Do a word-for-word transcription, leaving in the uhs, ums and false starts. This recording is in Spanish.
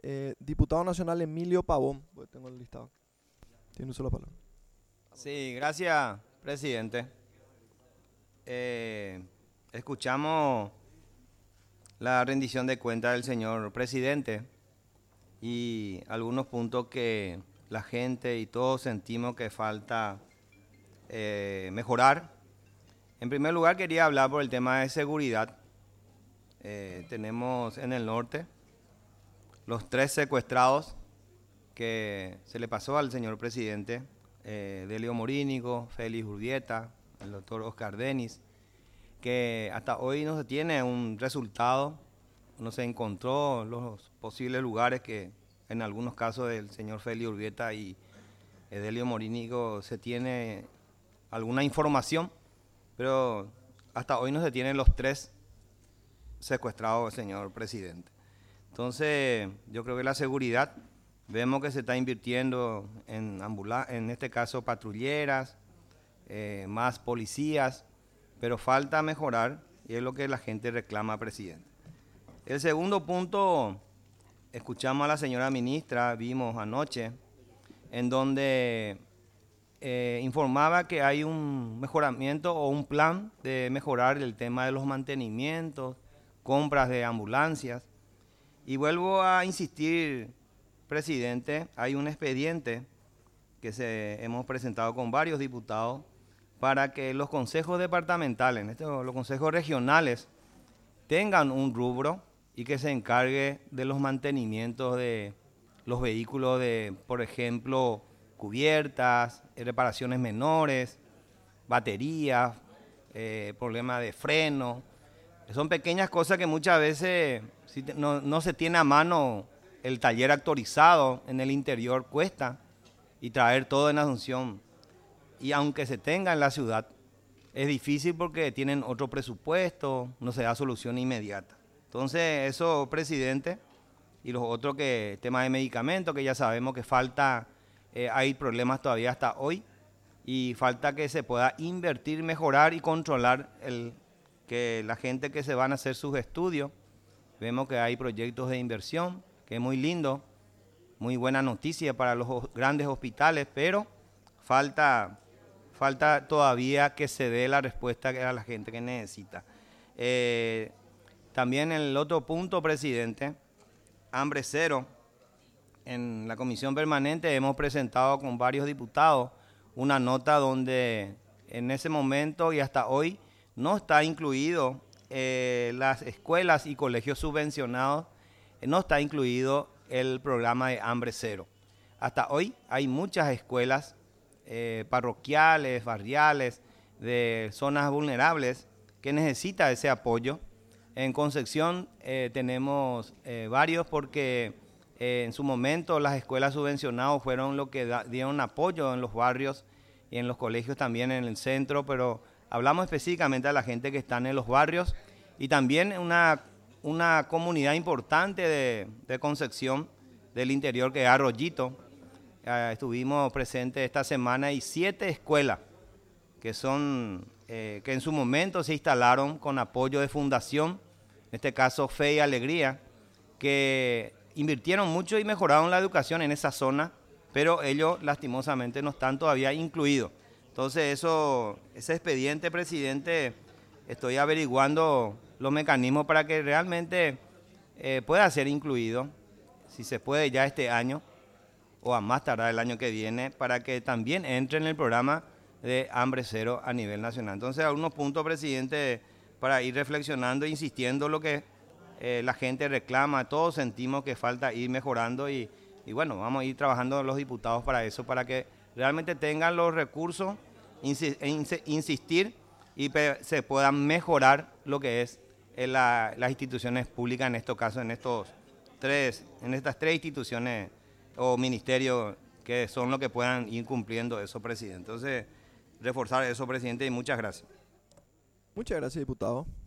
Eh, diputado nacional Emilio Pavón, pues tengo el listado. Tiene uso la palabra. Sí, gracias, presidente. Eh, escuchamos la rendición de cuentas del señor presidente y algunos puntos que la gente y todos sentimos que falta eh, mejorar. En primer lugar, quería hablar por el tema de seguridad. Eh, tenemos en el norte los tres secuestrados que se le pasó al señor presidente, eh, Delio Morínigo, Félix Urbieta, el doctor Oscar Denis, que hasta hoy no se tiene un resultado, no se encontró los posibles lugares que en algunos casos del señor Félix Urbieta y Delio Morínigo se tiene alguna información, pero hasta hoy no se tienen los tres secuestrados, señor presidente. Entonces, yo creo que la seguridad, vemos que se está invirtiendo en ambulancias, en este caso patrulleras, eh, más policías, pero falta mejorar y es lo que la gente reclama, presidente. El segundo punto, escuchamos a la señora ministra, vimos anoche, en donde eh, informaba que hay un mejoramiento o un plan de mejorar el tema de los mantenimientos, compras de ambulancias. Y vuelvo a insistir, presidente, hay un expediente que se, hemos presentado con varios diputados para que los consejos departamentales, este, los consejos regionales, tengan un rubro y que se encargue de los mantenimientos de los vehículos de, por ejemplo, cubiertas, reparaciones menores, baterías, eh, problemas de freno. Son pequeñas cosas que muchas veces si no, no se tiene a mano el taller actualizado en el interior, cuesta, y traer todo en Asunción. Y aunque se tenga en la ciudad, es difícil porque tienen otro presupuesto, no se da solución inmediata. Entonces, eso, presidente, y los otros que, tema de medicamentos, que ya sabemos que falta, eh, hay problemas todavía hasta hoy, y falta que se pueda invertir, mejorar y controlar el que la gente que se van a hacer sus estudios. Vemos que hay proyectos de inversión, que es muy lindo, muy buena noticia para los grandes hospitales, pero falta, falta todavía que se dé la respuesta a la gente que necesita. Eh, también el otro punto, presidente, hambre cero. En la comisión permanente hemos presentado con varios diputados una nota donde en ese momento y hasta hoy no está incluido eh, las escuelas y colegios subvencionados, eh, no está incluido el programa de hambre cero. Hasta hoy hay muchas escuelas eh, parroquiales, barriales, de zonas vulnerables que necesitan ese apoyo. En Concepción eh, tenemos eh, varios porque eh, en su momento las escuelas subvencionadas fueron lo que da, dieron apoyo en los barrios y en los colegios también en el centro, pero hablamos específicamente a la gente que está en los barrios y también una, una comunidad importante de, de Concepción del interior que es Arroyito. Eh, estuvimos presentes esta semana y siete escuelas que son eh, que en su momento se instalaron con apoyo de fundación, en este caso Fe y Alegría, que invirtieron mucho y mejoraron la educación en esa zona, pero ellos lastimosamente no están todavía incluidos. Entonces eso, ese expediente, presidente, estoy averiguando los mecanismos para que realmente eh, pueda ser incluido, si se puede ya este año o a más tardar el año que viene, para que también entre en el programa de hambre cero a nivel nacional. Entonces, algunos puntos, presidente, para ir reflexionando e insistiendo lo que eh, la gente reclama, todos sentimos que falta ir mejorando y, y bueno, vamos a ir trabajando los diputados para eso, para que realmente tengan los recursos, insi ins insistir y se puedan mejorar lo que es en la, las instituciones públicas, en estos casos, en, estos tres, en estas tres instituciones o ministerios que son los que puedan ir cumpliendo eso, presidente. Entonces, reforzar eso, presidente, y muchas gracias. Muchas gracias, diputado.